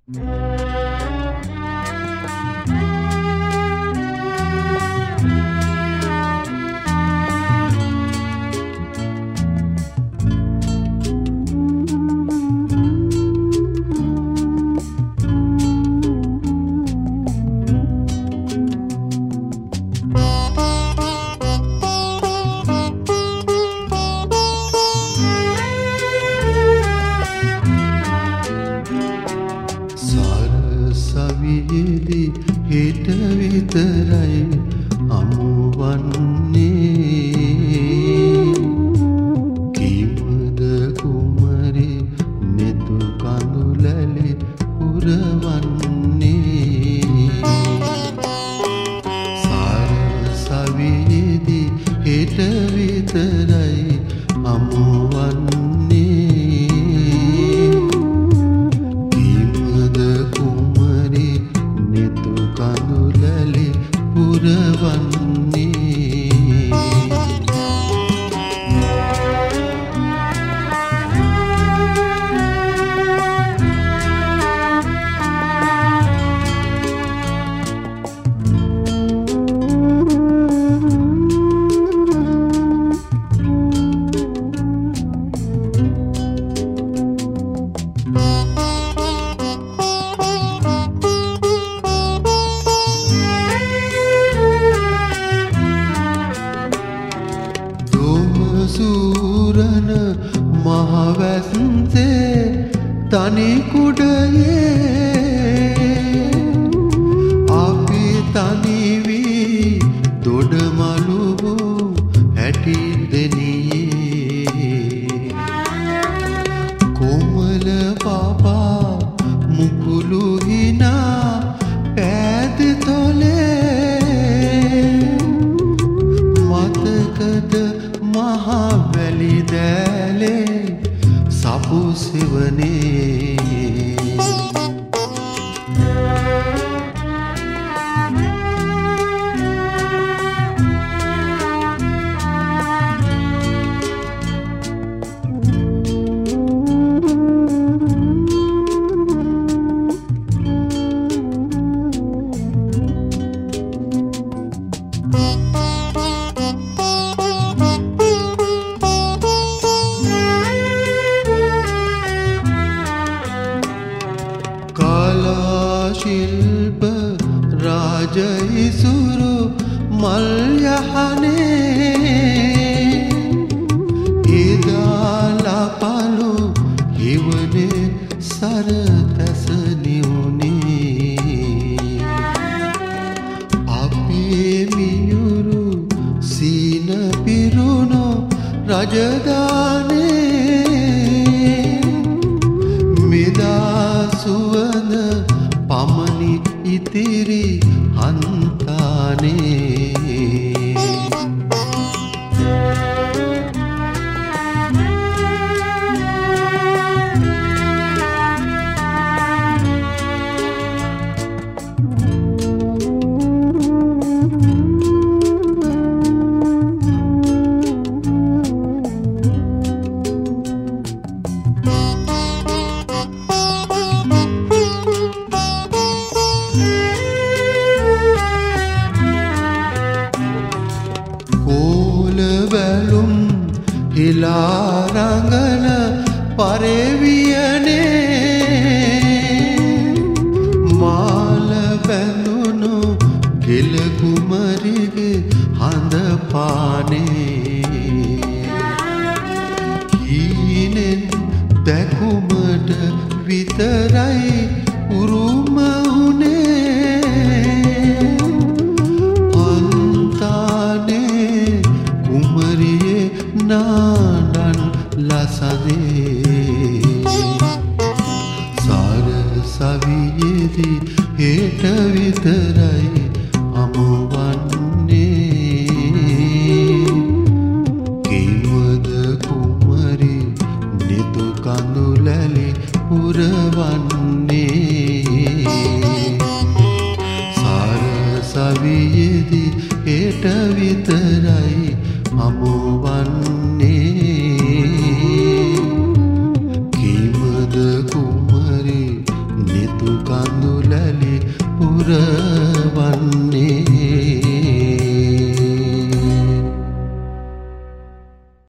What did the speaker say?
සවියේදී හෙට විතරයි අමුවන්නේ කීමද කුමරි නෙතු කඳුලැලි පුරවන්නේ සවියේදී හෙට විතරයි අමුවන්නේ කඳුලැලි පුරවන්නේ සූරන මහවැස්සේ තනි කුඩයේ අපි තනි වී දොඩමළු හැටි දෙනියේ කොමල පාපා මුකුළු හිනා පෑද තොලේ මතකද මහවැලි දැලේ සපු සෙවනේ ශිල්ප රාජ ඉසුරු මල් යහනේ ඉදාලා පලු හිවනේ සර පැසනියුනේ අපේ මියුරු සීන පිරුණු රජදානේ මෙදා සුවඳ පමණි ඉතිරි හන්තානේ හිලා රඟන පරෙවියනේ මාල බැඳුණු ගෙල කුමරිගේ හඳ පානේ හීනෙන් දැකුමට විතරයි උරුම උනේ අන්තානේ කුමරියේ නාඩන් ලසදේ සාර සවියේදී හෙට විතරයි අමුවන්නේ කීමද කුමරි නිතු කඳුලැලි පුරවන්නේ සාර සවියේදී හෙට විතරයි අමුවන්නේ කීමද කුමරි නිතු කඳුලැලි පුරවන්නේ